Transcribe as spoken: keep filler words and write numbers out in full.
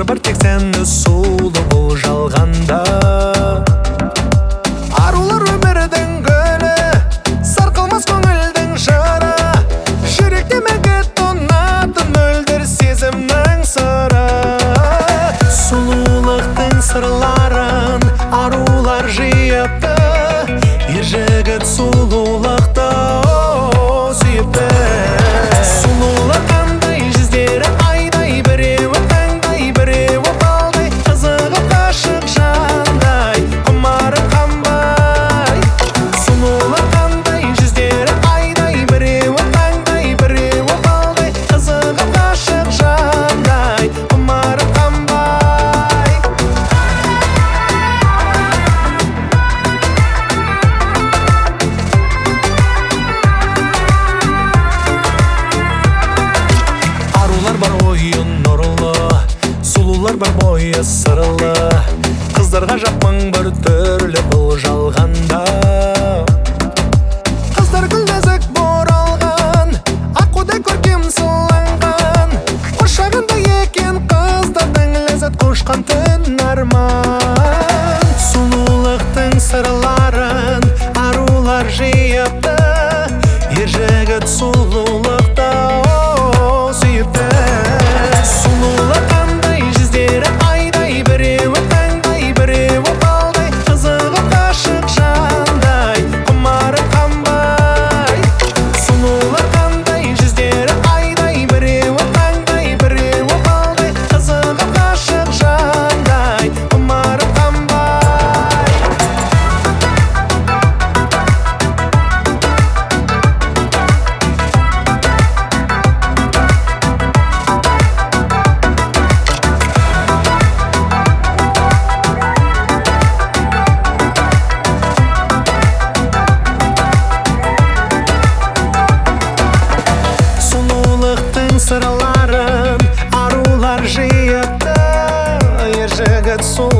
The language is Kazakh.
бір тек сені сұлу бұл жалғанда. Арулар өмірдің гүлі, сарқылмас көңілдің жыры, жүректемеге тонатын мөлдір сезімнің сыры. Сұлулықтың сырларын арулар жиыпты, ер жігіт сұлулықты сүйіпті. Сұлулық қандай жүздері айдай, біреуі таңдай, біреуі балдай, қызығып ғашық жандай, құмары қанбай. Сұлулық қандай жүздері айдай, біреуі таңдай, біреуі балдай, қызығып ғашық жандай, құмары қанбай. Арулар бар ойын нұрлы, сұлулар бар бойы сырлы, қыздарға жапмаң бір түрлі бұл жалғанда. Қыздар гүл-нәзік боралған, аққудай көркем сыланған, құшағында екен қыздардың ләззат қошқан түн арман. Сұлулықтың сырларын арулар жиыпты, ер жігіт сұлулықты сүйіпті. Сұлулық қандай жүздері айдай, біреуі таңдай, біреуі балдай, қызығып ғашық жандай, құмары қанбай. Сұлулық қандай жүздері айдай, біреуі таңдай, біреуі балдай, қызығып ғашық жандай, құмары қанбай. Сұлулықтың сырларын арулар жиыпты, ер жігіт сұлулықты